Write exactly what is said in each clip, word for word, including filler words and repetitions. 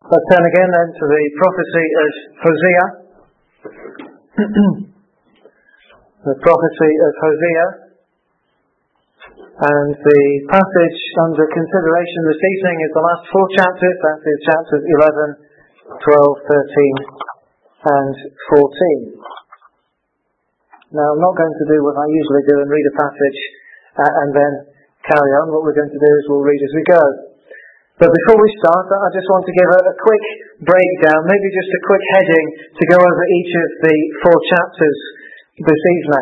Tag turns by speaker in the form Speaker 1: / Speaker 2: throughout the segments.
Speaker 1: Let's turn again then to the prophecy of Hosea. The prophecy of Hosea. And the passage under consideration this evening is the last four chapters. That is chapters eleven, twelve, thirteen and fourteen. Now I'm not going to do what I usually do and read a passage uh, and then carry on. What we're going to do is we'll read as we go. But before we start, I just want to give a, a quick breakdown, maybe just a quick heading to go over each of the four chapters this evening.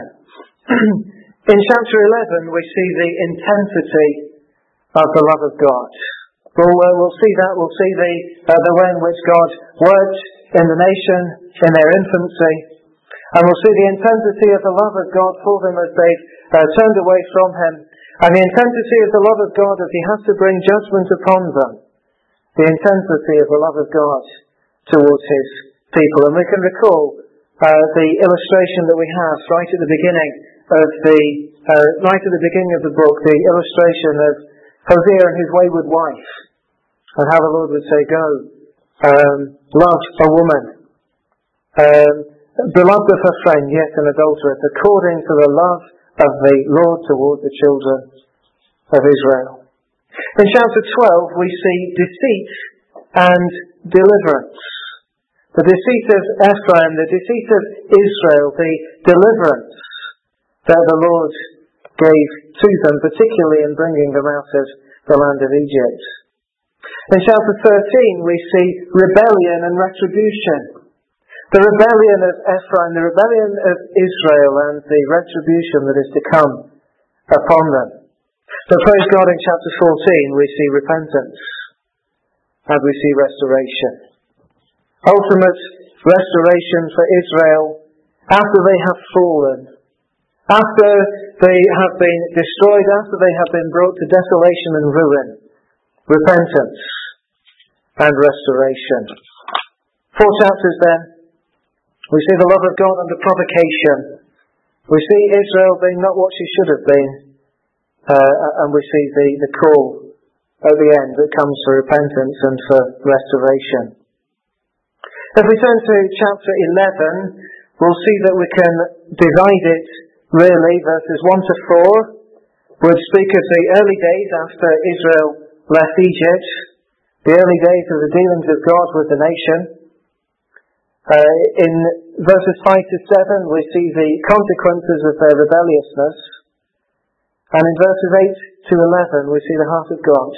Speaker 1: In chapter eleven, we see the intensity of the love of God. We'll, uh, we'll see that. We'll see the, uh, the way in which God worked in the nation in their infancy. And we'll see the intensity of the love of God for them as they've uh, turned away from Him. And the intensity of the love of God as He has to bring judgment upon them. The intensity of the love of God towards His people. And we can recall uh, the illustration that we have right at the beginning of the, uh, right at the beginning of the book, the illustration of Hosea and his wayward wife. And how the Lord would say, go, um, love a woman, um, beloved of her friend, yet an adulteress, according to the love of the Lord toward the children of Israel. In chapter twelve we see deceit and deliverance. The deceit of Ephraim, the deceit of Israel, the deliverance that the Lord gave to them, particularly in bringing them out of the land of Egypt. In chapter thirteen we see rebellion and retribution. The rebellion of Ephraim, the rebellion of Israel, and the retribution that is to come upon them. But praise God, in chapter fourteen we see repentance and we see restoration. Ultimate restoration for Israel after they have fallen, after they have been destroyed, after they have been brought to desolation and ruin. Repentance and restoration. Four chapters then. We see the love of God under provocation. We see Israel being not what she should have been. Uh, and we see the, the call at the end that comes for repentance and for restoration. If we turn to chapter eleven, we'll see that we can divide it really. Verses one to four would speak of the early days after Israel left Egypt, the early days of the dealings of God with the nation. Uh, in verses five to seven we see the consequences of their rebelliousness, and in verses eight to eleven we see the heart of God.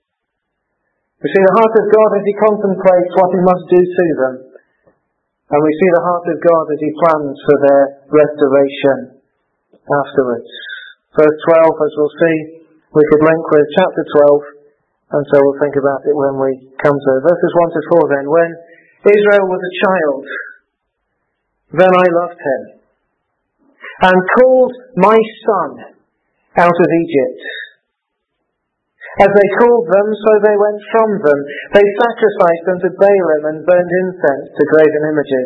Speaker 1: We see the heart of God as He contemplates what He must do to them, and we see the heart of God as He plans for their restoration afterwards. Verse twelve, as we'll see, we could link with chapter twelve, and so we'll think about it when we come to it. Verses one to four then, when Israel was a child, then I loved him, and called my son out of Egypt. As they called them, so they went from them. They sacrificed unto Baalim and burned incense to graven images.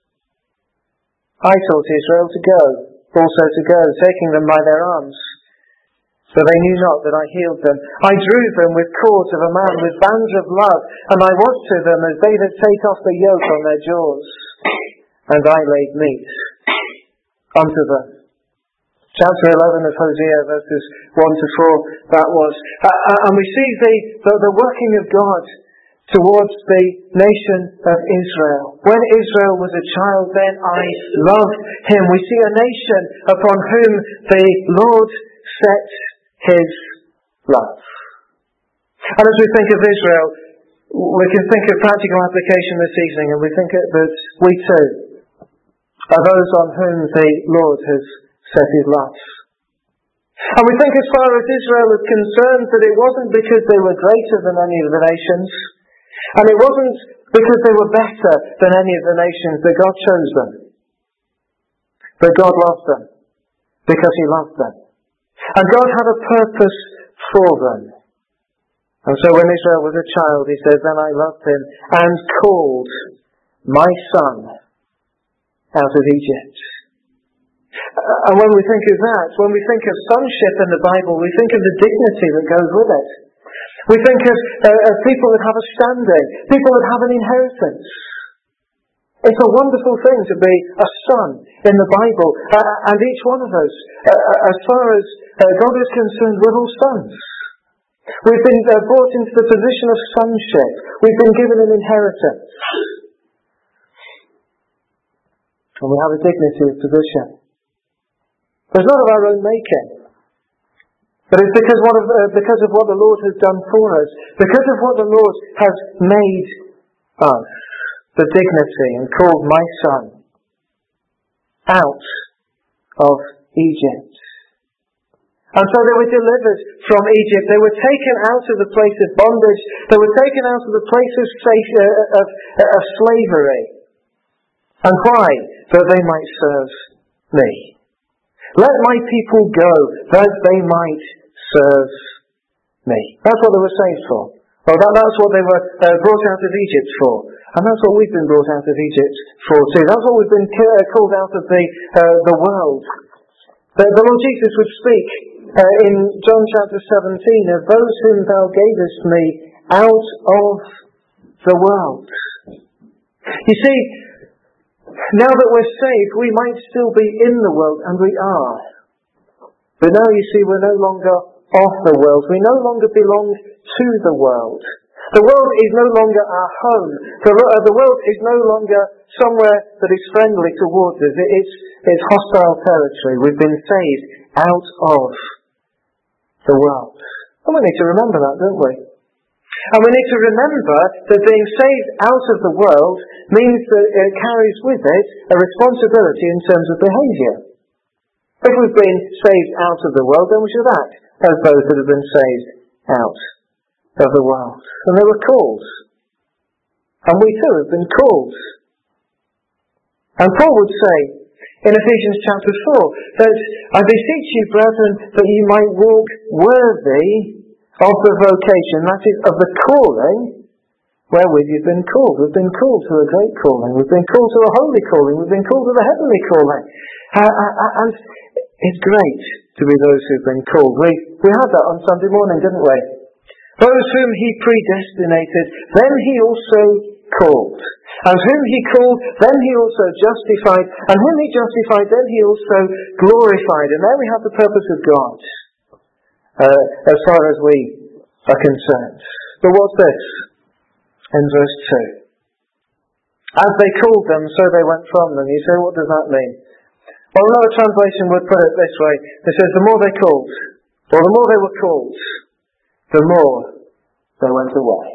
Speaker 1: I taught Israel to go, also to go, taking them by their arms. So they knew not that I healed them. I drew them with cords of a man, with bands of love, and I was to them as they that take off the yoke on their jaws. And I laid meat unto them. Chapter eleven of Hosea, verses one to four, that was. Uh, and we see the, the, the working of God towards the nation of Israel. When Israel was a child, then I loved him. We see a nation upon whom the Lord set His love. And as we think of Israel, we can think of practical application this evening, and we think that we too are those on whom the Lord has set His love. And we think as far as Israel is concerned that it wasn't because they were greater than any of the nations, and it wasn't because they were better than any of the nations that God chose them. But God loved them because He loved them. And God had a purpose for them. And so when Israel was a child, He says, then I loved him and called my son out of Egypt. And when we think of that, when we think of sonship in the Bible, we think of the dignity that goes with it. We think of, uh, of people that have a standing, people that have an inheritance. It's a wonderful thing to be a son in the Bible, uh, and each one of us, uh, as far as uh, God is concerned, we're all sons. We've been uh, brought into the position of sonship. We've been given an inheritance. And we have a dignity of position. It's not of our own making. But it's because, one of, uh, because of what the Lord has done for us. Because of what the Lord has made us. The dignity, and called my son out of Egypt. And so they were delivered from Egypt. They were taken out of the place of bondage. They were taken out of the place of, safe, uh, of, uh, of slavery. And why? That they might serve me. Let my people go, that they might serve me. That's what they were saved for. Well, that, that's what they were uh, brought out of Egypt for. And that's what we've been brought out of Egypt for too. That's what we've been uh, called out of the uh, the world. The, the Lord Jesus would speak uh, in John chapter seventeen of those whom thou gavest me out of the world. You see, now that we're saved, we might still be in the world, and we are. But now you see, we're no longer of the world. We no longer belong to the world. The world is no longer our home. The, uh, the world is no longer somewhere that is friendly towards us. It, it's, it's hostile territory. We've been saved out of the world. And we need to remember that, don't we? And we need to remember that being saved out of the world means that it carries with it a responsibility in terms of behaviour. If we've been saved out of the world, then we should act as those that have been saved out of the world. And they were called. And we too have been called. And Paul would say in Ephesians chapter four that I beseech you, brethren, that you might walk worthy of the vocation, that is, of the calling wherewith you've been called. We've been called to a great calling. We've been called to a holy calling. We've been called to the heavenly calling. Uh, uh, and it's great to be those who've been called. We, we had that on Sunday morning, didn't we? Those whom he predestinated, then he also called. And whom he called, then he also justified. And whom he justified, then he also glorified. And there we have the purpose of God, uh, as far as we are concerned. But what's this? In verse two. As they called them, so they went from them. You say, what does that mean? Well, another translation would put it this way. It says, the more they called, or the more they were called, the more they went away.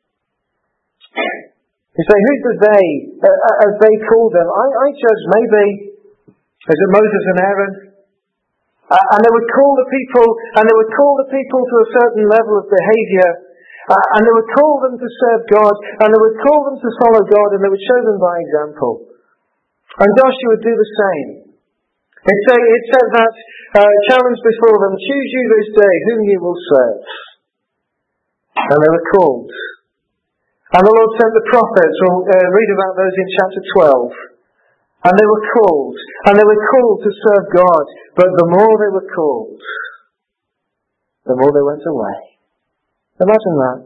Speaker 1: You say, who's the they? Uh, as they called them, I, I judge maybe, is it Moses and Aaron? Uh, and they would call the people, and they would call the people to a certain level of behaviour, uh, and they would call them to serve God, and they would call them to follow God, and they would show them by example. And Joshua would do the same. It said, it said that uh, challenge before them, choose you this day whom you will serve. And they were called. And the Lord sent the prophets. We'll uh, read about those in chapter twelve. And they were called. And they were called to serve God. But the more they were called, the more they went away. Imagine that.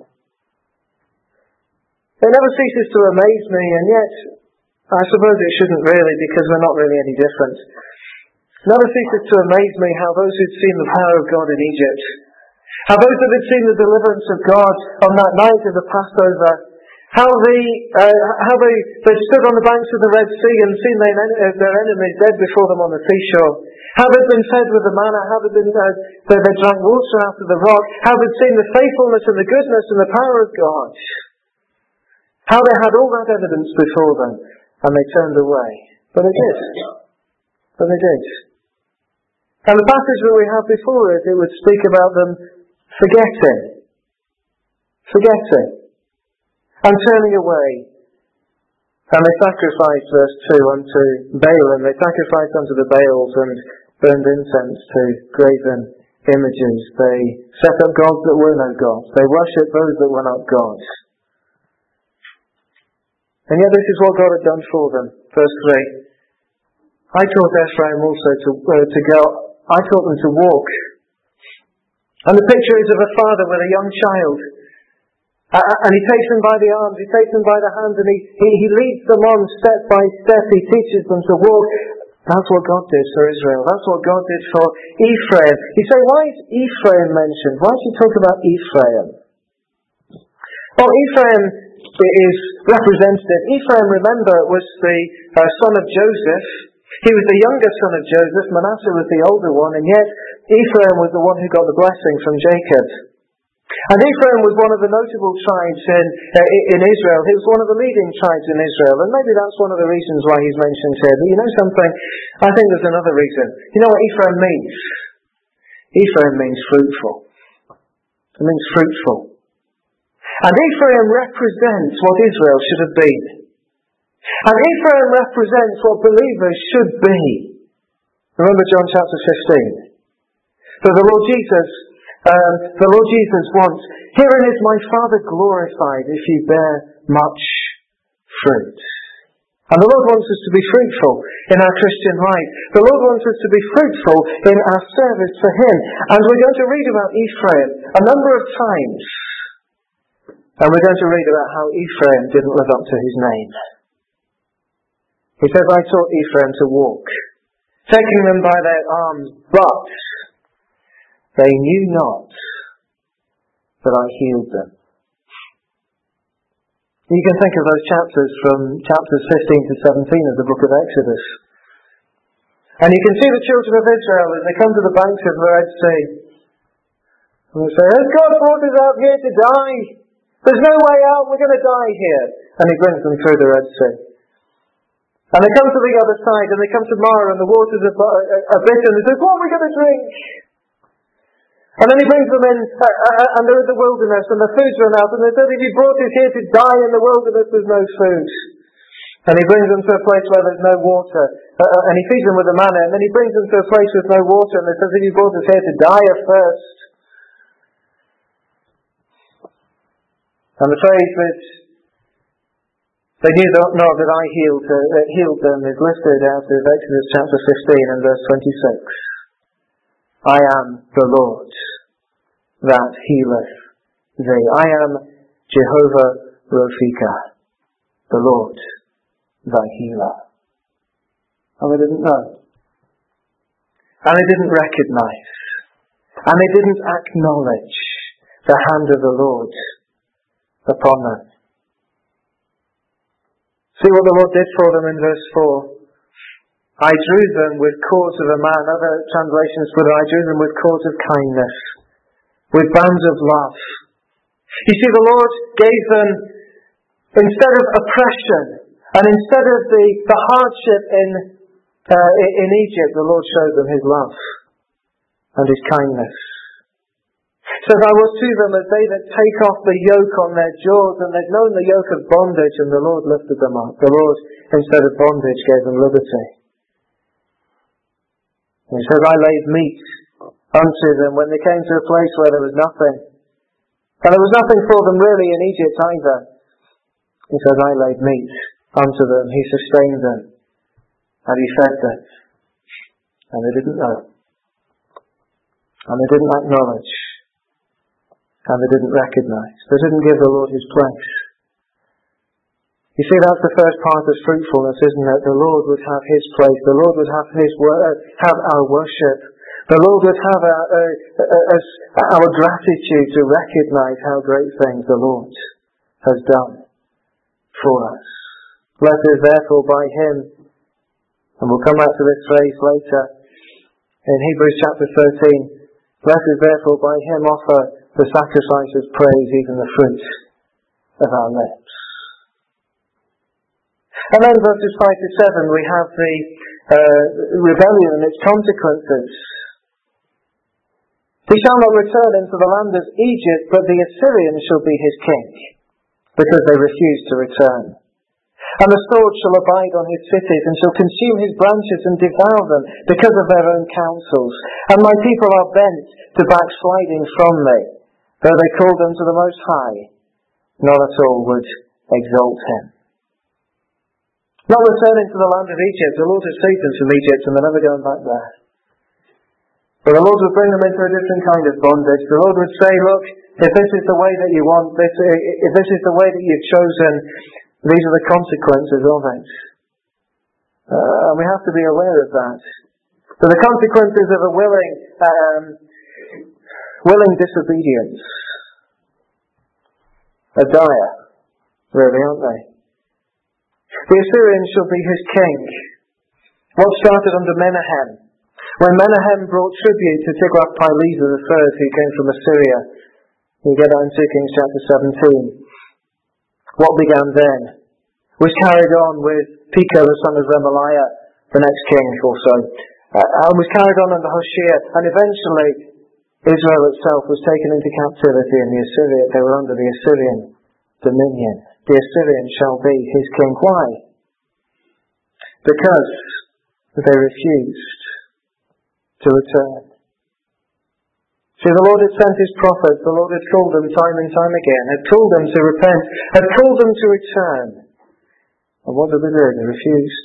Speaker 1: It never ceases to amaze me, and yet I suppose it shouldn't really, because we're not really any different. It never ceases to amaze me how those who'd seen the power of God in Egypt, how those that had seen the deliverance of God on that night of the Passover, how they uh, how they, they stood on the banks of the Red Sea and seen their, uh, their enemies dead before them on the seashore, how they'd been fed with the manna, how they'd been uh, they, they drank water out of the rock, how they'd seen the faithfulness and the goodness and the power of God, how they had all that evidence before them, and they turned away. But they did. But they did. And the passage that we have before it, it would speak about them forgetting. Forgetting. And turning away. And they sacrificed, verse two, unto Baal, and they sacrificed unto the Baals and burned incense to graven images. They set up gods that were no gods. They worshipped those that were not gods. And yet this is what God had done for them. Verse three. I taught Ephraim also to, uh, to go, I taught them to walk. And the picture is of a father with a young child. Uh, and he takes them by the arms, he takes them by the hands, and he, he, he leads them on step by step. He teaches them to walk. That's what God did for Israel. That's what God did for Ephraim. You say, why is Ephraim mentioned? Why does he talk about Ephraim? Well, Ephraim is representative. Ephraim, remember, was the uh, son of Joseph. He was the younger son of Joseph. Manasseh was the older one, and yet Ephraim was the one who got the blessing from Jacob. And Ephraim was one of the notable tribes in, uh, in Israel. He was one of the leading tribes in Israel. And maybe that's one of the reasons why he's mentioned here. But you know something? I think there's another reason. You know what Ephraim means? Ephraim means fruitful. It means fruitful. And Ephraim represents what Israel should have been. And Ephraim represents what believers should be. Remember John chapter fifteen. So the Lord Jesus Um, the Lord Jesus wants, herein is my Father glorified if you bear much fruit. And the Lord wants us to be fruitful in our Christian life. The Lord wants us to be fruitful in our service for Him. And we're going to read about Ephraim a number of times. And we're going to read about how Ephraim didn't live up to his name. He says, I taught Ephraim to walk, taking them by their arms, but they knew not that I healed them. You can think of those chapters from chapters fifteen to seventeen of the book of Exodus. And you can see the children of Israel as they come to the banks of the Red Sea. And they say, has God brought us out here to die? There's no way out, we're going to die here. And He brings them through the Red Sea. And they come to the other side, and they come to Marah, and the waters are, are bitter, and they say, what are we going to drink? And then He brings them in, uh, uh, and they're in the wilderness, and the food's run out, and they say, if You brought us here to die in the wilderness, there's no food. And He brings them to a place where there's no water, uh, and He feeds them with the manna, and then He brings them to a place with no water, and they say, if You brought us here to die of thirst. And the phrase that they knew not that I healed, uh, healed them is listed out of Exodus chapter fifteen and verse twenty-six. I am the Lord that healeth thee. I am Jehovah Rophika, the Lord thy healer. And they didn't know. And they didn't recognise. And they didn't acknowledge the hand of the Lord upon them. See what the Lord did for them in verse four. I drew them with cords of a man. Other translations put it, I drew them with cords of kindness, with bands of love. You see, the Lord gave them, instead of oppression, and instead of the, the hardship in, uh, in Egypt, the Lord showed them His love and His kindness. So I was to them as they that take off the yoke on their jaws, and they'd known the yoke of bondage, and the Lord lifted them up. The Lord, instead of bondage, gave them liberty. And He says, I laid meat unto them when they came to a place where there was nothing. And there was nothing for them really in Egypt either. He says, I laid meat unto them. He sustained them. And He fed them. And they didn't know. And they didn't acknowledge. And they didn't recognise. They didn't give the Lord His place. You see, that's the first part of fruitfulness, isn't it? The Lord would have His place. The Lord would have His word, have our worship. The Lord would have our, uh, uh, our gratitude to recognise how great things the Lord has done for us. Let us therefore by Him, and we'll come back to this phrase later, in Hebrews chapter thirteen, let us therefore by Him offer the sacrifice of praise, even the fruit of our lips. And then verses five to seven, we have the uh, rebellion and its consequences. He shall not return into the land of Egypt, but the Assyrians shall be his king, because they refuse to return. And the sword shall abide on his cities, and shall consume his branches and devour them, because of their own counsels. And my people are bent to backsliding from me, though they called unto the Most High, not at all would exalt him. Not returning to the land of Egypt. The Lord has saved them from Egypt, and they're never going back there. But the Lord would bring them into a different kind of bondage. The Lord would say, look, if this is the way that you want, this, if this is the way that you've chosen, these are the consequences of it. Uh, and we have to be aware of that. But the consequences of a willing, um, willing disobedience are dire, really, aren't they? The Assyrian shall be his king. What started under Menahem? When Menahem brought tribute to Tiglath-Pileser the third, who came from Assyria. You get that in two Kings chapter seventeen. What began then was carried on with Pekah the son of Remaliah, the next king also. Uh, and was carried on under Hoshea, and eventually Israel itself was taken into captivity in the Assyria. They were under the Assyrian dominion. The Assyrian shall be his king. Why? Because they refused to return. See, the Lord had sent his prophets, the Lord had called them time and time again, had called them to repent, had called them to return. And what did they do? They refused.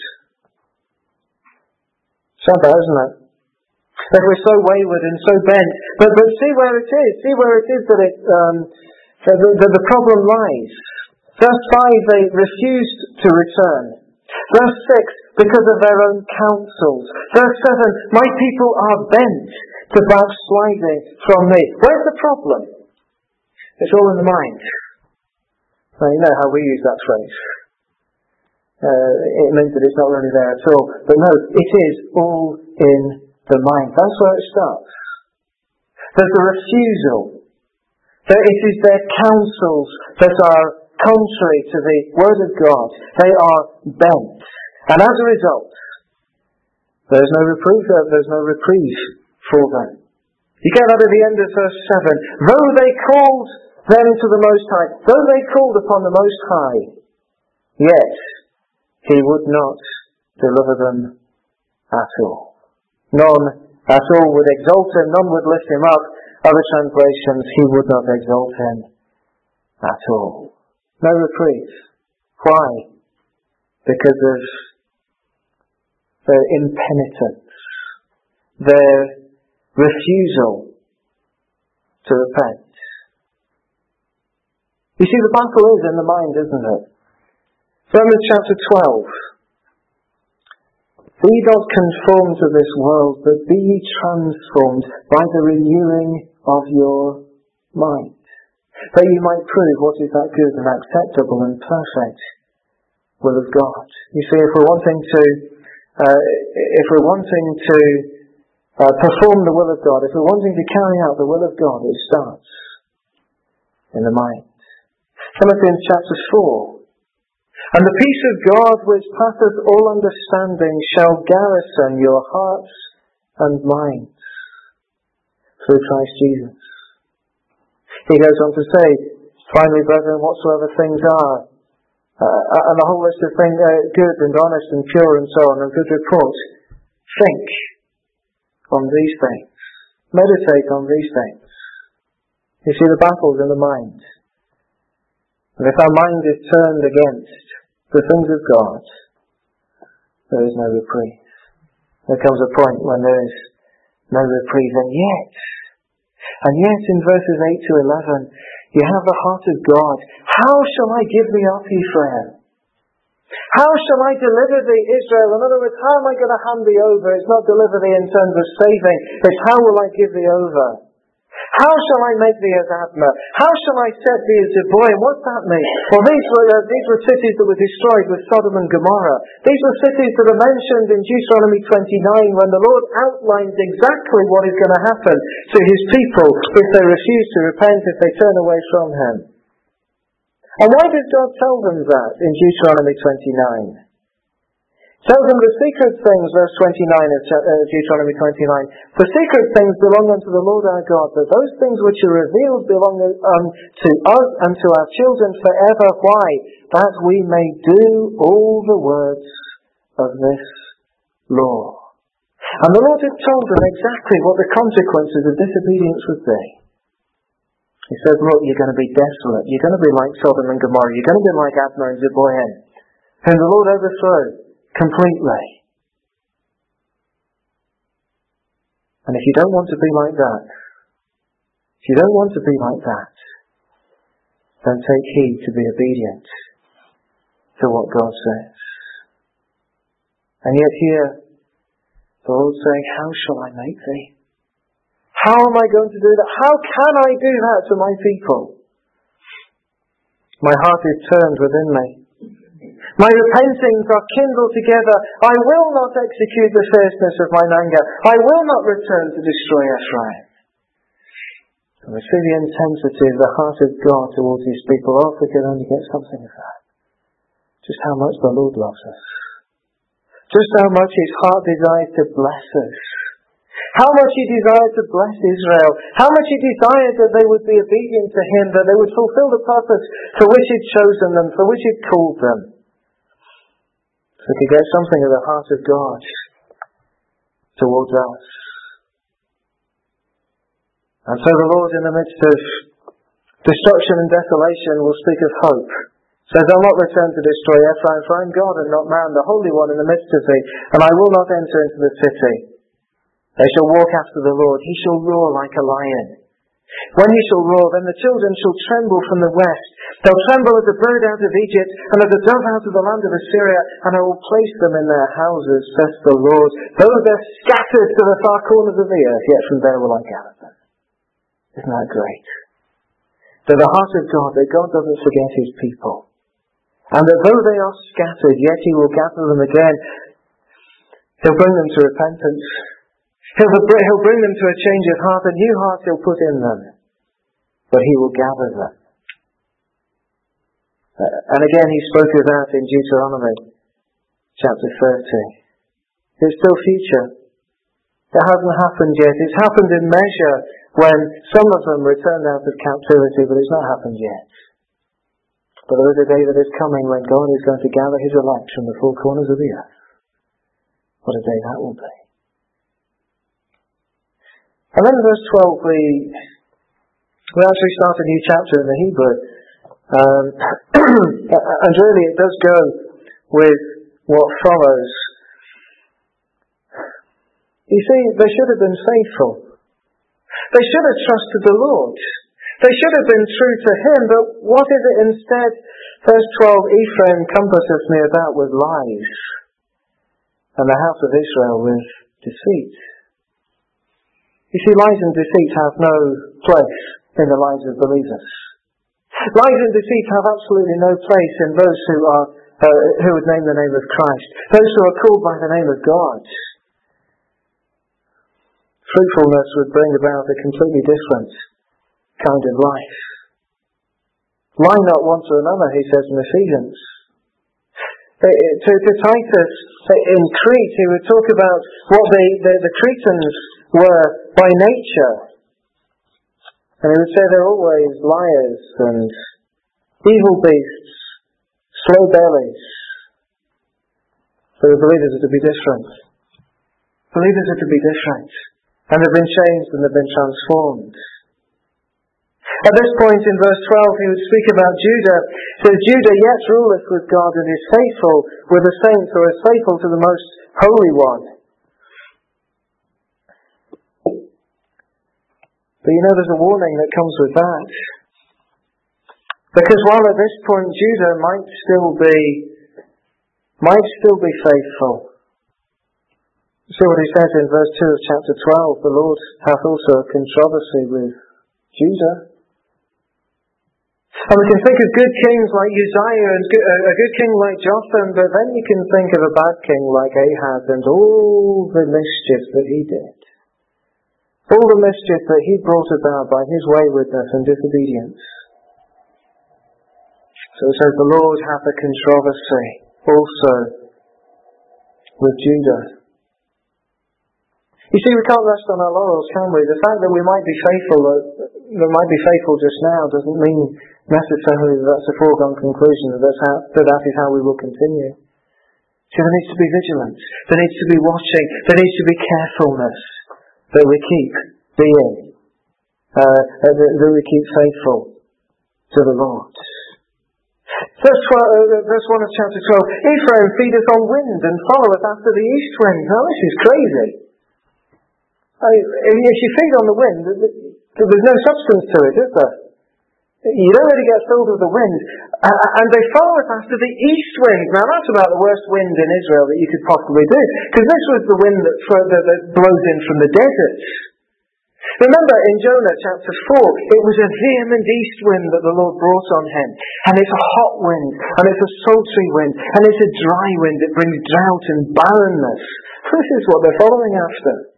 Speaker 1: Sad that, isn't it? That we're so wayward and so bent. But, but see where it is. See where it is that it, um, that the, that the problem lies. Verse five, they refused to return. Verse six, because of their own counsels. Verse seven, my people are bent to backsliding from me. Where's the problem? It's all in the mind. Now, you know how we use that phrase. Uh, it means that it's not really there at all. But no, it is all in the mind. That's where it starts. There's a refusal. That it is their counsels that are contrary to the Word of God. They are bent. And as a result, there's no reprieve, there's no reprieve for them. You get that at the end of verse seven. Though they called them to the Most High, though they called upon the Most High, yet He would not deliver them at all. None at all would exalt Him, none would lift Him up. Other translations, He would not exalt Him at all. No reprieve. Why? Because of their impenitence, their refusal to repent. You see, the battle is in the mind, isn't it? Romans chapter twelve. Be not conformed to this world, but be ye transformed by the renewing of your mind, that you might prove what is that good and acceptable and perfect will of God. You see, if we're wanting to, uh, if we're wanting to uh, perform the will of God, if we're wanting to carry out the will of God, it starts in the mind. Philippians chapter four. And the peace of God, which passeth all understanding, shall garrison your hearts and minds through Christ Jesus. He goes on to say, finally, brethren, whatsoever things are, uh, and a whole list of things, uh, good and honest and pure and so on, and good report, think on these things. Meditate on these things. You see, the battle's in the mind. And if our mind is turned against the things of God, there is no reprieve. There comes a point when there is no reprieve. And yet, and yet in verses eight to eleven, you have the heart of God. How shall I give thee up, Ephraim? How shall I deliver thee, Israel? In other words, how am I going to hand thee over? It's not deliver thee in terms of saving. It's how will I give thee over? How shall I make thee as Admah? How shall I set thee as Zeboim? What's that mean? Well, these were, uh, these were cities that were destroyed with Sodom and Gomorrah. These were cities that are mentioned in Deuteronomy twenty-nine when the Lord outlines exactly what is going to happen to His people if they refuse to repent, if they turn away from Him. And why does God tell them that in Deuteronomy twenty-nine? Tells them the secret things, verse twenty-nine of Deuteronomy twenty-nine. The secret things belong unto the Lord our God, but those things which are revealed belong unto us and to our children forever. Why? That we may do all the words of this law. And the Lord had told them exactly what the consequences of disobedience would be. He said, look, you're going to be desolate. You're going to be like Sodom and Gomorrah. You're going to be like Admah and Zeboim, whom the Lord overthrew completely. And if you don't want to be like that, if you don't want to be like that, then take heed to be obedient to what God says. And yet here, the Lord's saying, how shall I make thee? How am I going to do that? How can I do that to my people? My heart is turned within me. My repentings are kindled together. I will not execute the fierceness of mine anger. I will not return to destroy Ephraim. And we see the intensity of the heart of God towards his people. Oh, if we could only get something of that. Just how much the Lord loves us. Just how much his heart desires to bless us. How much he desired to bless Israel. How much he desired that they would be obedient to him, that they would fulfill the purpose for which he'd chosen them, for which he'd called them. So we could get something of the heart of God towards us. And so the Lord, in the midst of destruction and desolation, will speak of hope. Says, I'll not return to destroy Ephraim, for I am God and not man, the Holy One in the midst of thee, and I will not enter into the city. They shall walk after the Lord. He shall roar like a lion. When he shall roar, then the children shall tremble from the west. They'll tremble as a bird out of Egypt, and as a dove out of the land of Assyria, and I will place them in their houses, says the Lord. Though they're scattered to the far corners of the earth, yet from there will I gather them. Isn't that great? That the heart of God, that God doesn't forget his people. And that though they are scattered, yet he will gather them again. He'll bring them to repentance. He'll, he'll bring them to a change of heart. A new heart he'll put in them. But he will gather them. Uh, and again he spoke of that in Deuteronomy chapter thirty. It's still future. It hasn't happened yet. It's happened in measure when some of them returned out of captivity, but it's not happened yet. But there is a day that is coming when God is going to gather his elect from the four corners of the earth. What a day that will be. And then in verse twelve we, we actually start a new chapter in the Hebrew. Um, and really it does go with what follows. You see, they should have been faithful. They should have trusted the Lord. They should have been true to him, but what is it instead? Verse twelve, Ephraim compasseth me about with lies, and the house of Israel with deceit. You see, lies and deceit have no place in the lives of believers. Lies and deceit have absolutely no place in those who are uh, who would name the name of Christ, those who are called by the name of God. Fruitfulness would bring about a completely different kind of life. Lie not one to another, he says in Ephesians. To, to Titus in Crete, he would talk about what the, the, the Cretans were by nature. And he would say they're always liars and evil beasts, slow bellies. So the believers are to be different. Believers are to be different. And they've been changed and they've been transformed. At this point in verse twelve, he would speak about Judah. It says, Judah yet ruleth with God and is faithful with the saints, or is faithful to the most holy one. But you know, there's a warning that comes with that. Because while at this point Judah might still be, might still be faithful. See what he says in verse two of chapter twelve. The Lord hath also a controversy with Judah. And we can think of good kings like Uzziah and a good king like Jotham, but then you can think of a bad king like Ahaz and all the mischief that he did. All the mischief that he brought about by his waywardness and disobedience. So it says, the Lord hath a controversy also with Judah. You see, we can't rest on our laurels, can we? The fact that we might be faithful, that might be faithful just now, doesn't mean necessarily that that's a foregone conclusion, that that's how, that that is how we will continue. So there needs to be vigilance, there needs to be watching, there needs to be carefulness that we keep being, uh, that, that we keep faithful to the Lord. Verse, twelve, uh, verse one of chapter twelve, Ephraim feedeth on wind and followeth after the east wind. Now this is crazy. I mean, if you feed on the wind, there's no substance to it, is there? You don't really get filled with the wind. And they follow us after the east wind. Now that's about the worst wind in Israel that you could possibly do. Because this was the wind that, that blows in from the desert. Remember in Jonah chapter four, it was a vehement east wind that the Lord brought on him. And it's a hot wind, and it's a sultry wind, and it's a dry wind. It brings drought and barrenness. This is what they're following after.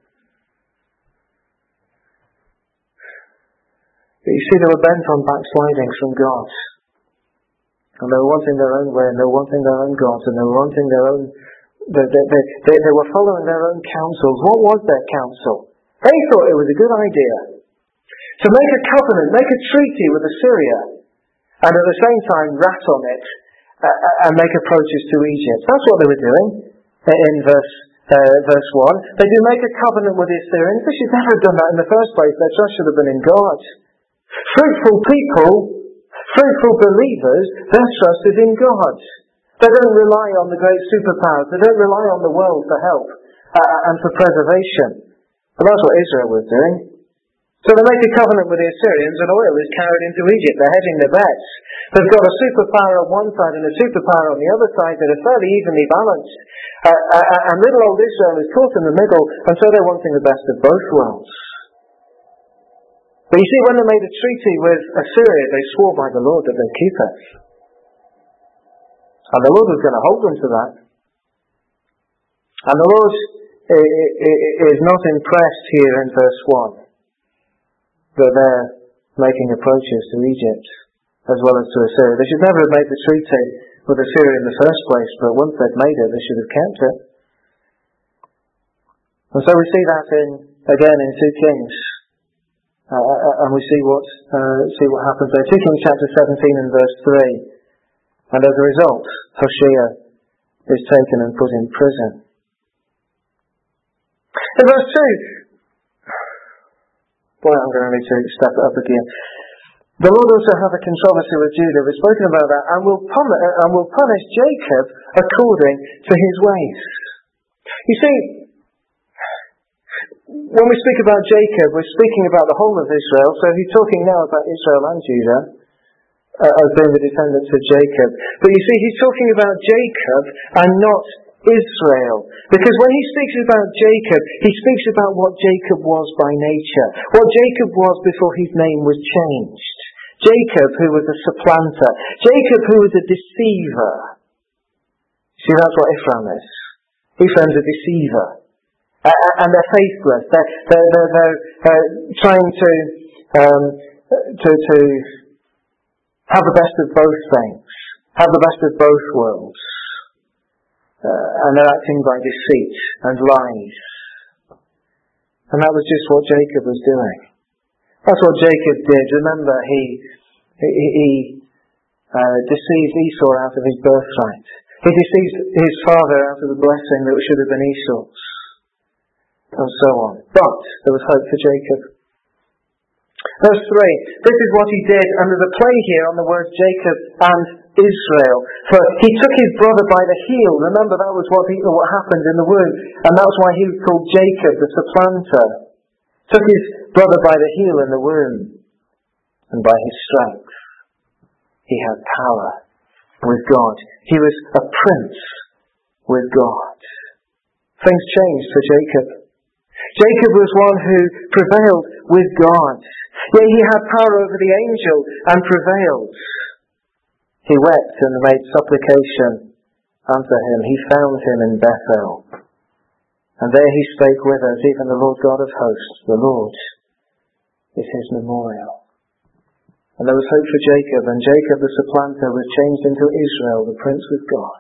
Speaker 1: But you see, they were bent on backsliding from God. And they were wanting their own way, and they were wanting their own gods, and they were wanting their own... They, they, they, they, they were following their own counsels. What was their counsel? They thought it was a good idea to make a covenant, make a treaty with Assyria, and at the same time rat on it, uh, and make approaches to Egypt. That's what they were doing in verse uh, verse one. They do make a covenant with the Assyrians. They should never have done that in the first place. Their trust should have been in God. Fruitful people, fruitful believers, their trust is in God. They don't rely on the great superpowers. They don't rely on the world for help uh, and for preservation. And that's what Israel was doing. So they make a covenant with the Assyrians, and oil is carried into Egypt. They're hedging their bets. They've got a superpower on one side and a superpower on the other side that are fairly evenly balanced. Uh, uh, and little old Israel is caught in the middle, and so they're wanting the best of both worlds. But you see, when they made a treaty with Assyria, they swore by the Lord that they'd keep it. And the Lord was going to hold them to that. And the Lord is not impressed here in verse one that they're making approaches to Egypt as well as to Assyria. They should never have made the treaty with Assyria in the first place, but once they'd made it, they should have kept it. And so we see that in again in two Kings. Uh, and we see what uh, see what happens there. two Kings chapter seventeen and verse three. And as a result, Hoshea is taken and put in prison. In verse two, boy, I'm going to need to step it up again. The Lord also has a controversy with Judah. We've spoken about that, and will punish, and will punish Jacob according to his ways. You see, when we speak about Jacob, we're speaking about the whole of Israel. So he's talking now about Israel and Judah uh, as being the descendants of Jacob. But you see, he's talking about Jacob and not Israel. Because when he speaks about Jacob, he speaks about what Jacob was by nature. What Jacob was before his name was changed. Jacob, who was a supplanter. Jacob, who was a deceiver. See, that's what Ephraim is. Ephraim's a deceiver. Uh, and they're faithless. They're, they're, they're, they're uh, trying to, um, to to have the best of both things, have the best of both worlds, uh, and they're acting by deceit and lies. And that was just what Jacob was doing. That's what Jacob did. Remember, he he, he uh, deceived Esau out of his birthright. He deceived his father out of the blessing that should have been Esau's. And so on. But there was hope for Jacob. Verse three. This is what he did, and there's a play here on the words Jacob and Israel. For he took his brother by the heel. Remember, that was what, he, what happened in the womb. And that's why he was called Jacob, the supplanter. Took his brother by the heel in the womb. And by his strength, he had power with God. He was a prince with God. Things changed for Jacob. Jacob was one who prevailed with God. Yet he had power over the angel and prevailed. He wept and made supplication unto him. He found him in Bethel. And there he spake with us, even the Lord God of hosts. The Lord is his memorial. And there was hope for Jacob, and Jacob the supplanter was changed into Israel, the prince with God.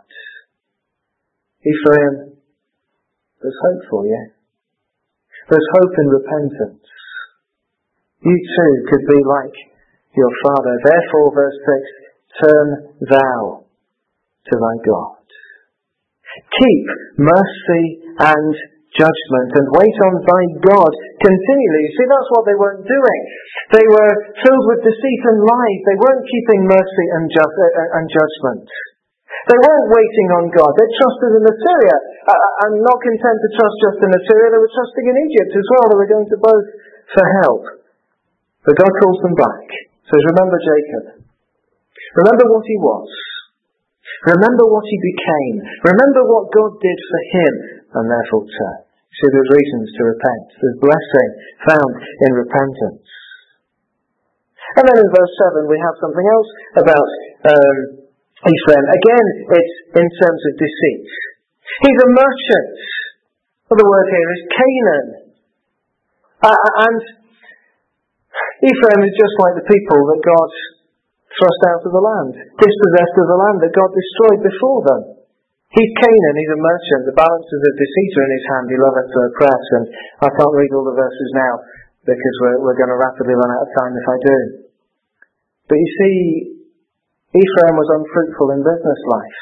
Speaker 1: Ephraim, there's hope for you. There's hope in repentance. You too could be like your father. Therefore, verse six, turn thou to thy God. Keep mercy and judgment and wait on thy God continually. You see, that's what they weren't doing. They were filled with deceit and lies. They weren't keeping mercy and, ju- uh, and judgment. They weren't waiting on God. They trusted in Assyria. Uh, and not content to trust just in Assyria, they were trusting in Egypt as well. They were going to both for help. But God calls them back. Says, remember Jacob. Remember what he was. Remember what he became. Remember what God did for him. And therefore turn. See, there's reasons to repent. There's blessing found in repentance. And then in verse seven we have something else about um, Ephraim. Again, it's in terms of deceit. He's a merchant. Well, the word here is Canaan. Uh, and Ephraim is just like the people that God thrust out of the land, dispossessed of the land that God destroyed before them. He's Canaan, he's a merchant. The balances of deceit are in his hand. He loveth to oppress. And I can't read all the verses now because we're, we're going to rapidly run out of time if I do. But you see, Ephraim was unfruitful in business life.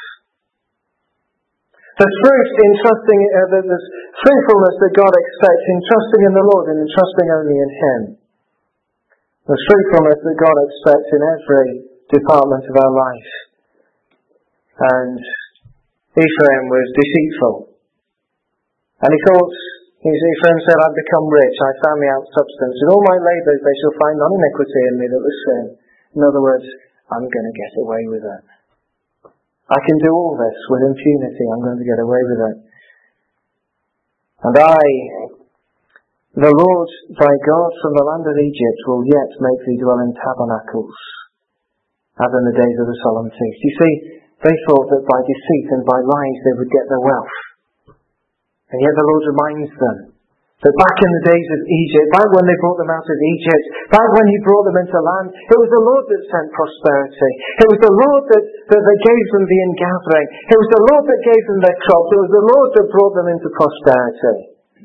Speaker 1: There's fruit in trusting, uh, there's fruitfulness that God expects in trusting in the Lord and in trusting only in Him. There's fruitfulness that God expects in every department of our life. And Ephraim was deceitful. And he thought, Ephraim said, I've become rich, I found me out substance. In all my labours they shall find none iniquity in me that was sin. In other words, I'm going to get away with it. I can do all this with impunity. I'm going to get away with it. And I, the Lord thy God from the land of Egypt, will yet make thee dwell in tabernacles, as in the days of the solemn feast. You see, they thought that by deceit and by lies they would get their wealth. And yet the Lord reminds them that back in the days of Egypt, back when they brought them out of Egypt, back when He brought them into land, it was the Lord that sent prosperity. It was the Lord that, that, that gave them the ingathering. It was the Lord that gave them their crops. It was the Lord that brought them into prosperity.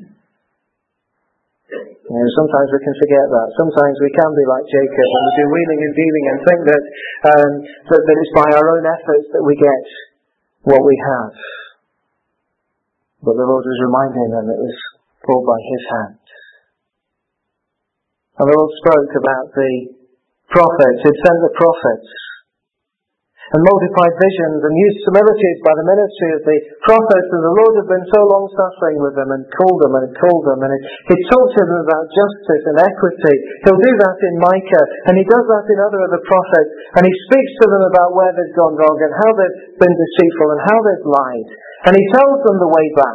Speaker 1: You know, sometimes we can forget that. Sometimes we can be like Jacob and we do wheeling and dealing and think that, um, that, that it's by our own efforts that we get what we have. But the Lord was reminding them it was all by His hand. And the Lord spoke about the prophets. He'd sent the prophets and multiplied visions and used similitudes by the ministry of the prophets, and the Lord had been so long suffering with them and called them and called them, and He talked to them about justice and equity. He'll do that in Micah, and He does that in other of the prophets, and He speaks to them about where they've gone wrong and how they've been deceitful and how they've lied, and He tells them the way back.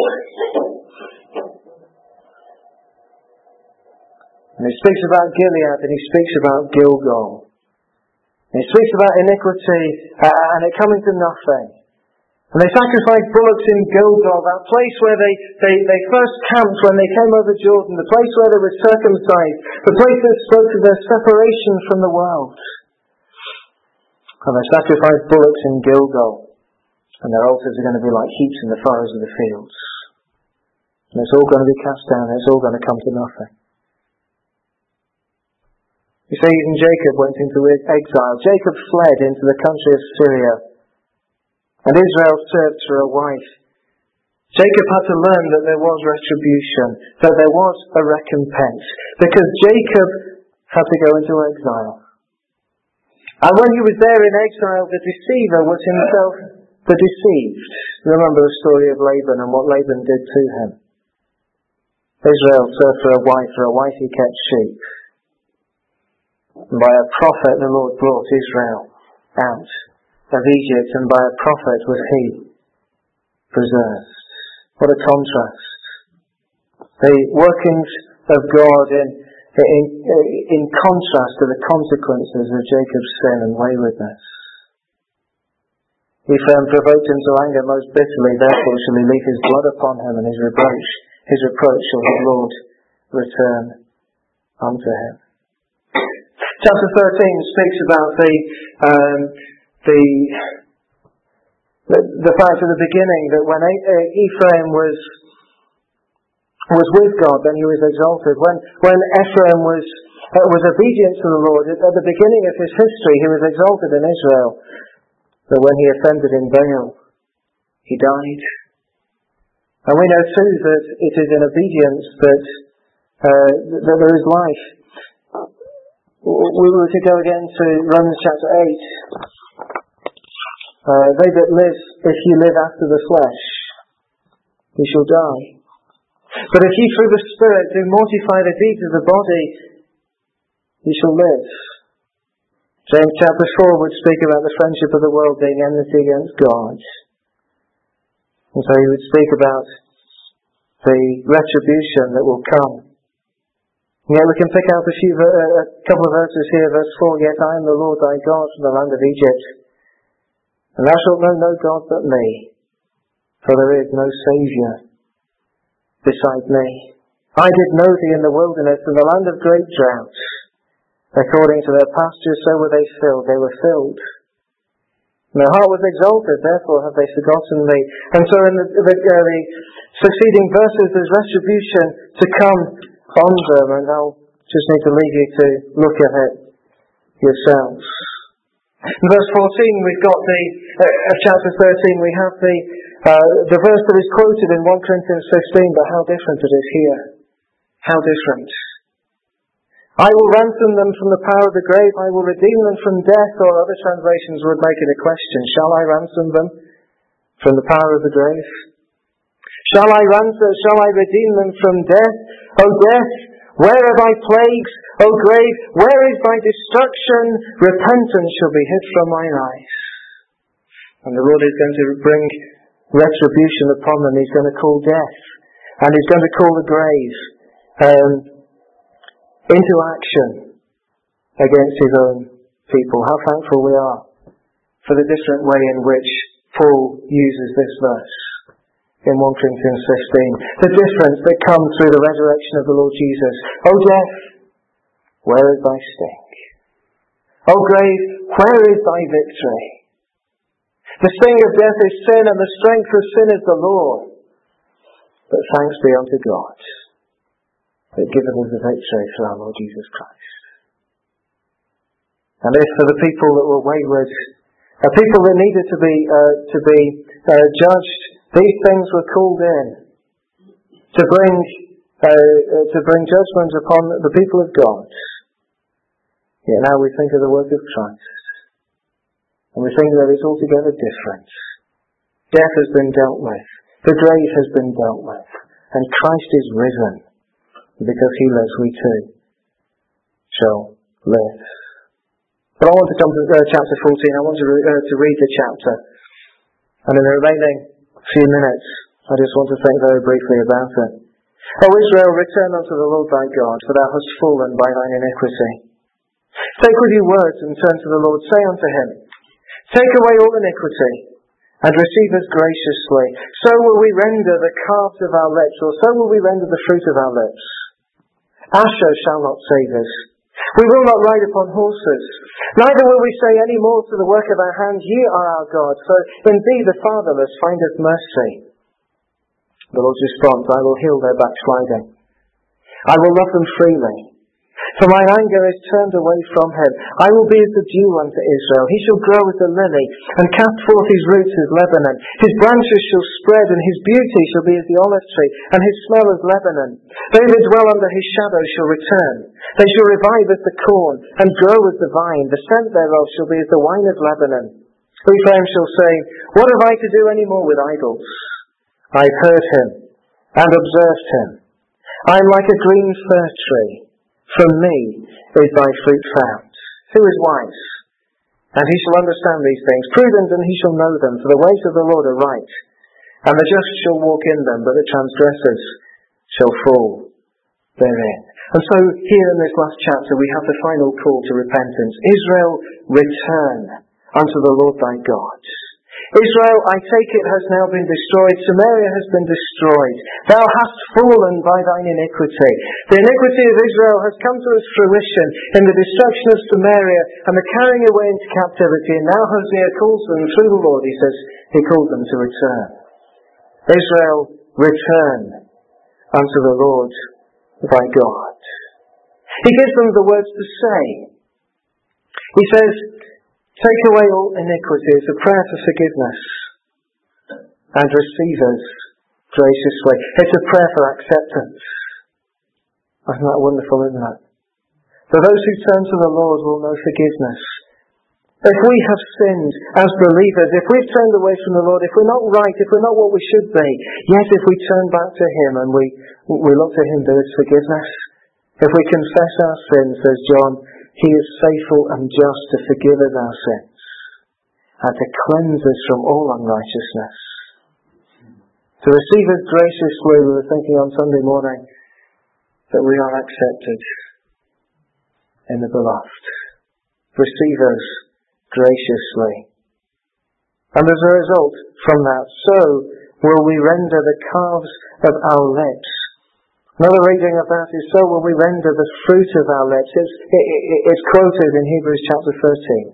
Speaker 1: And He speaks about Gilead and He speaks about Gilgal. He speaks about iniquity uh, and it coming to nothing. And they sacrificed bullocks in Gilgal, that place where they, they, they first camped when they came over Jordan, the place where they were circumcised, the place that spoke of their separation from the world. And they sacrificed bullocks in Gilgal, and their altars are going to be like heaps in the furrows of the fields. And it's all going to be cast down, and it's all going to come to nothing. You see, even Jacob went into exile. Jacob fled into the country of Syria. And Israel served for a wife. Jacob had to learn that there was retribution, that there was a recompense, because Jacob had to go into exile. And when he was there in exile, the deceiver was himself the deceived. Remember the story of Laban and what Laban did to him. Israel served for a wife, for a wife he kept sheep. And by a prophet the Lord brought Israel out of Egypt, and by a prophet was He preserved. What a contrast. The workings of God in, in, in contrast to the consequences of Jacob's sin and waywardness. Ephraim provoked him to anger most bitterly, therefore shall he leave his blood upon him, and his reproach, his reproach shall the Lord return unto him. Chapter thirteen speaks about the, um, the the the fact at the beginning that when Ephraim was was with God, then he was exalted. When when Ephraim was uh, was obedient to the Lord, at the beginning of his history, he was exalted in Israel. But when he offended in Baal, he died. And we know too that it is in obedience that uh, that there is life. We were to go again to Romans chapter eight. Uh, they that live, if ye live after the flesh, ye shall die. But if ye through the Spirit do mortify the deeds of the body, ye shall live. James chapter four would speak about the friendship of the world being enmity against God. And so he would speak about the retribution that will come. And yet we can pick out a few, a couple of verses here, verse four, Yet I am the Lord thy God from the land of Egypt, and thou shalt know no God but me, for there is no Saviour beside me. I did know thee in the wilderness, in the land of great drought. According to their pastures, so were they filled. They were filled. And their heart was exalted, therefore have they forgotten me. And so in the, the, uh, the succeeding verses, there's retribution to come on them, and I'll just need to leave you to look at it yourselves. In verse fourteen, we've got the, uh, chapter thirteen, we have the, uh, the verse that is quoted in First Corinthians fifteen, but how different it is here. How different. I will ransom them from the power of the grave, I will redeem them from death, or other translations would make it a question. Shall I ransom them from the power of the grave? Shall I ransom, shall I redeem them from death? O death, where are thy plagues? O grave, where is thy destruction? Repentance shall be hid from mine eyes. And the Lord is going to bring retribution upon them. He's going to call death, and he's going to call the grave um, into action against his own people. How thankful we are for the different way in which Paul uses this verse in First Corinthians fifteen. The difference that comes through the resurrection of the Lord Jesus. O death, where is thy sting? O grave, where is thy victory? The sting of death is sin, and the strength of sin is the law. But thanks be unto God that giveth us the victory through our Lord Jesus Christ. And if for the people that were wayward, a people that needed to be uh, to be uh, judged, these things were called in to bring uh, uh, to bring judgment upon the people of God. Yet now we think of the work of Christ, and we think that it's altogether different. Death has been dealt with, the grave has been dealt with, and Christ is risen. Because he lives, we too shall live. But I want to come to uh, chapter fourteen. I want to, re- uh, to read the chapter. And in the remaining few minutes, I just want to think very briefly about it. O Israel, return unto the Lord thy God, for thou hast fallen by thine iniquity. Take with you words and turn to the Lord. Say unto him, Take away all iniquity, and receive us graciously. So will we render the calves of our lips, or so will we render the fruit of our lips. Asher shall not save us. We will not ride upon horses. Neither will we say any more to the work of our hands, Ye are our God, for in thee the fatherless findeth mercy. The Lord's response, I will heal their backsliding. I will love them freely. For mine anger is turned away from him. I will be as the dew unto Israel. He shall grow as the lily, and cast forth his roots as Lebanon. His branches shall spread, and his beauty shall be as the olive tree, and his smell as Lebanon. They that dwell under his shadow shall return. They shall revive as the corn, and grow as the vine. The scent thereof shall be as the wine of Lebanon. Ephraim shall say, What have I to do any more with idols? I have heard him, and observed him. I am like a green fir tree. From me is thy fruit found. Who is wise? And he shall understand these things. Prudent, and he shall know them. For the ways of the Lord are right. And the just shall walk in them, but the transgressors shall fall therein. And so here in this last chapter we have the final call to repentance. Israel, return unto the Lord thy God. Israel, I take it, has now been destroyed. Samaria has been destroyed. Thou hast fallen by thine iniquity. The iniquity of Israel has come to its fruition in the destruction of Samaria and the carrying away into captivity. And now Hosea calls them through the Lord. He says, he calls them to return. Israel, return unto the Lord thy God. He gives them the words to say. He says, Take away all iniquity. It's a prayer for forgiveness. And receive us graciously. It's a prayer for acceptance. Isn't that wonderful, isn't it? For those who turn to the Lord will know forgiveness If we have sinned as believers, if we've turned away from the Lord, if we're not right, if we're not what we should be, yet if we turn back to Him and we, we look to Him, there is forgiveness. If we confess our sins, says John, He is faithful and just to forgive us our sins and to cleanse us from all unrighteousness. To receive us graciously, we were thinking on Sunday morning that we are accepted in the beloved. Receive us graciously. And as a result from that, so will we render the calves of our lips. Another reading of that is, so will we render the fruit of our lips. It's, it, it, it's quoted in Hebrews chapter thirteen.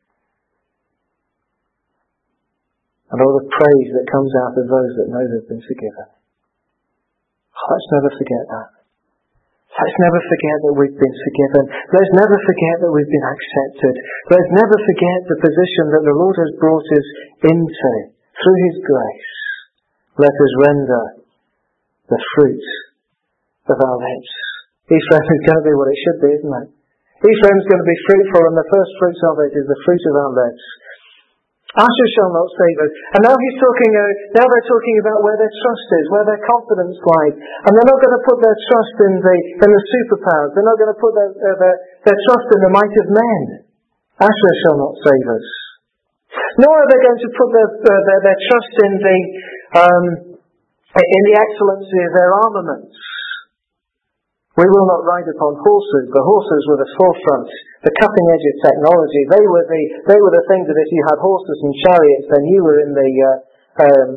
Speaker 1: And all the praise that comes out of those that know they've been forgiven. Let's never forget that. Let's never forget that we've been forgiven. Let's never forget that we've been accepted. Let's never forget the position that the Lord has brought us into through His grace. Let us render the fruit of our lips. Ephraim is going to be what it should be, isn't it? Ephraim is going to be fruitful, and the first fruits of it is the fruit of our lips. Asher shall not save us. And now he's talking, uh, now they're talking about where their trust is, where their confidence lies. And they're not going to put their trust in the, in the superpowers. They're not going to put their, uh, their, their trust in the might of men. Asher shall not save us. Nor are they going to put their, uh, their, their trust in the, um, in the excellency of their armaments. We will not ride upon horses. The horses were the forefront, the cutting edge of technology. They were the they were the things that if you had horses and chariots, then you were in the uh, um,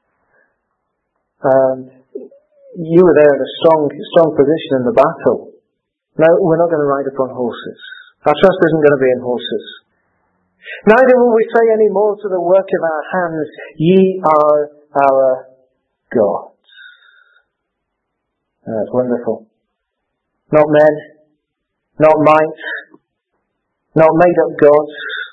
Speaker 1: um, you were there in a strong strong position in the battle. No, we're not going to ride upon horses. Our trust isn't going to be in horses. Neither will we say any more to the work of our hands, ye are our gods. That's wonderful. Not men, not might, not made-up gods,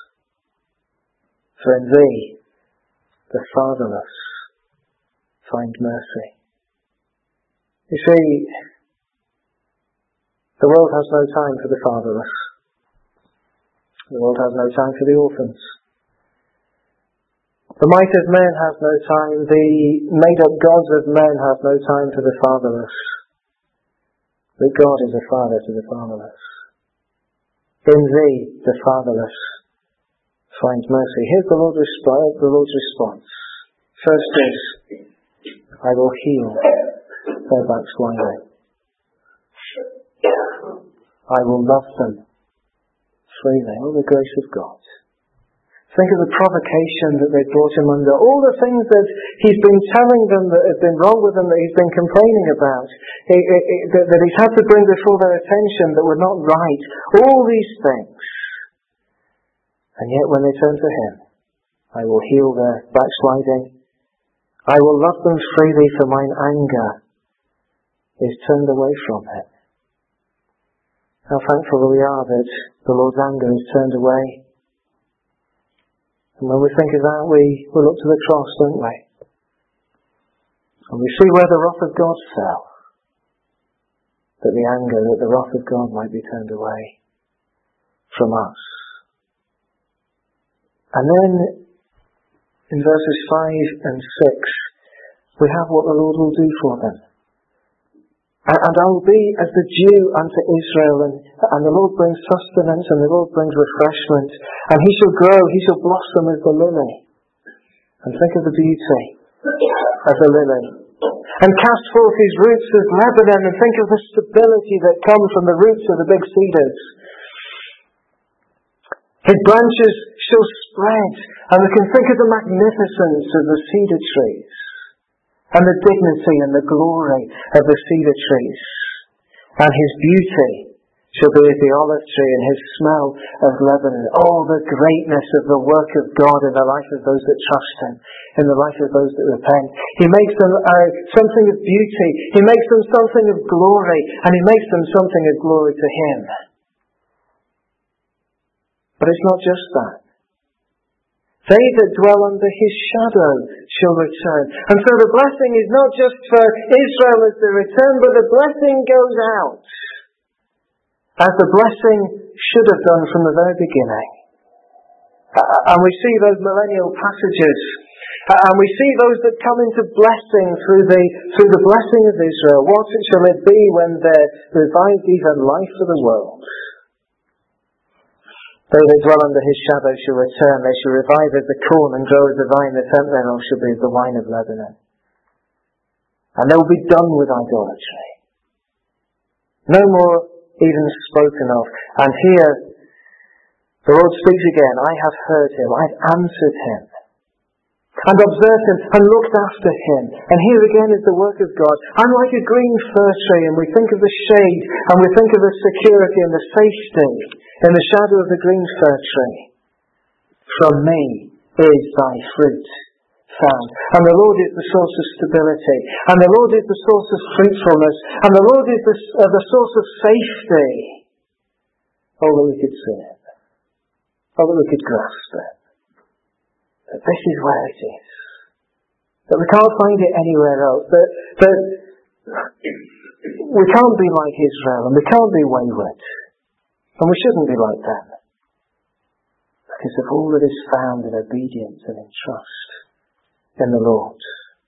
Speaker 1: for in thee, the fatherless, find mercy. You see, the world has no time for the fatherless. The world has no time for the orphans. The might of men has no time. The made-up gods of men have no time for the fatherless. But God is a father to the fatherless. In thee, the fatherless, find mercy. Here's the Lord's response. The Lord's response. First is, I will heal their backsliding. I will love them freely. Oh, the grace of God. Think of the provocation that they brought him under. All the things that he's been telling them that have been wrong with them, that he's been complaining about, it, it, it, that, that he's had to bring before their attention that were not right. All these things. And yet when they turn to him, I will heal their backsliding. I will love them freely, for mine anger is turned away from him. How thankful we are that the Lord's anger is turned away. And when we think of that, we, we look to the cross, don't we? And we see where the wrath of God fell. That the anger, that the wrath of God might be turned away from us. And then, in verses five and six, we have what the Lord will do for them. And, and I will be as the dew unto Israel, and, and the Lord brings sustenance, and the Lord brings refreshment. And he shall grow, he shall blossom as the lily. And think of the beauty of the lily. And cast forth his roots as Lebanon, and think of the stability that comes from the roots of the big cedars. His branches shall spread, and we can think of the magnificence of the cedar trees, and the dignity and the glory of the cedar trees. And his beauty shall be as the olive tree, and his smell of Lebanon. Oh, the greatness of the work of God in the life of those that trust him, in the life of those that repent. He makes them uh, something of beauty. He makes them something of glory, and he makes them something of glory to him. But it's not just that. They that dwell under his shadow shall return. And so the blessing is not just for Israel as they return, but the blessing goes out, as the blessing should have done from the very beginning. Uh, and we see those millennial passages. Uh, and we see those that come into blessing through the through the blessing of Israel. What shall it be when there revived even life for the world? They that dwell under his shadow shall return. They shall revive as the corn and grow as the vine. The tent thereof shall be as the wine of Lebanon. And they will be done with idolatry. No more even spoken of. And here the Lord speaks again. I have heard him. I've answered him. And observed him and looked after him. And here again is the work of God. I'm like a green fir tree, and we think of the shade, and we think of the security and the safety in the shadow of the green fir tree. From me is thy fruit found. And the Lord is the source of stability. And the Lord is the source of fruitfulness. And the Lord is the, uh, the source of safety. Oh, that we could see it. Oh, that we could grasp it. That this is where it is. That we can't find it anywhere else. That, that we can't be like Israel, and we can't be wayward. And we shouldn't be like them. Because of all that is found in obedience and in trust in the Lord.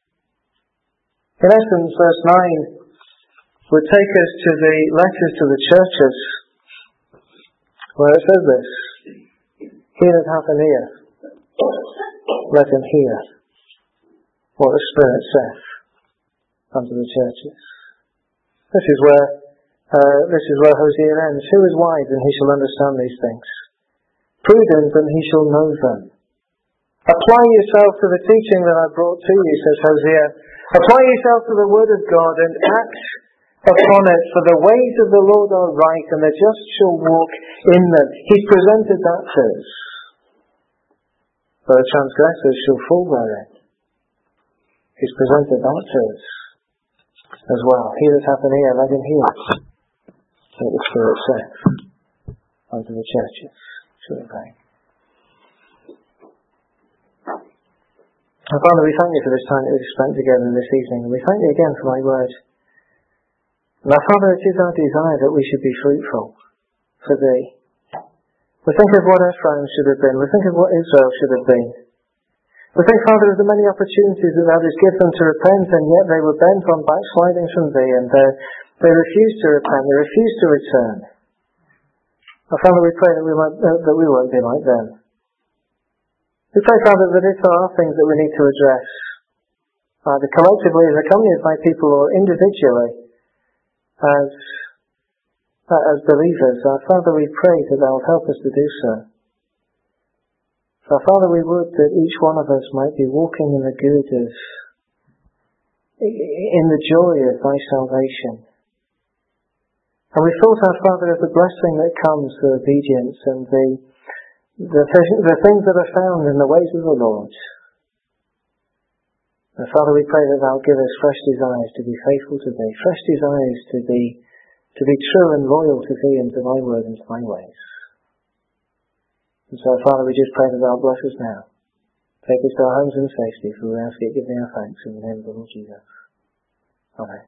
Speaker 1: In essence, verse nine would take us to the letters to the churches, where it says this: He that hath an ear, let him hear what the Spirit saith unto the churches. This is where uh, this is where Hosea ends. Who is wise, and he shall understand these things? Prudent, and he shall know them. Apply yourself to the teaching that I brought to you, says Hosea. Apply yourself to the word of God, and act upon it, for the ways of the Lord are right, and the just shall walk in them. He's presented that to us. But the transgressors shall fall therein. He's presented that to us as well. He that hath an ear, let him hear what the Spirit saith unto the churches. Shall we pray? Our Father, we thank you for this time that we've spent together this evening, and we thank you again for thy word. And our Father, it is our desire that we should be fruitful for thee. We think of what Ephraim should have been. We think of what Israel should have been. We think, Father, of the many opportunities that thou didst give them to repent, and yet they were bent on backsliding from thee, and they, they refused to repent, they refused to return. Our Father, we pray that we, might, uh, that we won't be like them. We pray, Father, that if there are things that we need to address, either collectively as a company of thy people or individually, as as believers, our Father, we pray that thou wilt help us to do so. So, our Father, we would that each one of us might be walking in the good of, in the joy of thy salvation. And we thought, our Father, of the blessing that comes through obedience and the, the, the things that are found in the ways of the Lord. And Father, we pray that thou give us fresh desires to be faithful to thee, fresh desires to be to be true and loyal to thee and to thy word and to thy ways. And so, Father, we just pray that thou bless us now. Take us to our homes in safety, for we ask it, give thee our thanks in the name of the Lord Jesus. Amen.